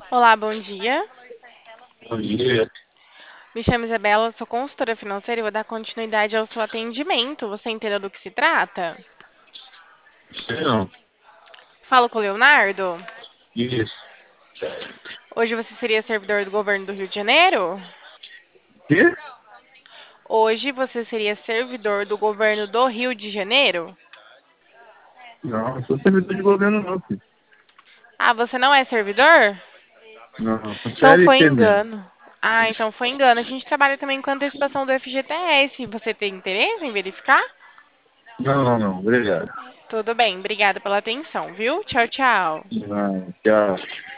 Olá, bom dia. Bom dia. Me chamo Isabela, sou consultora financeira e vou dar continuidade ao seu atendimento. Você entendeu do que se trata? Sei não. Falo com o Leonardo. Isso. Hoje você seria servidor do governo do Rio de Janeiro? Quê? Hoje você seria servidor do governo do Rio de Janeiro? Não, não sou servidor de governo não, filho. Ah, você não é servidor? Não, sou Então foi CLT mesmo. engano. Ah, então foi engano. A gente trabalha também com antecipação do FGTS. Você tem interesse em verificar? Não, não, não. Obrigado. Tudo bem, obrigada pela atenção, viu? Tchau, tchau. Não, tchau.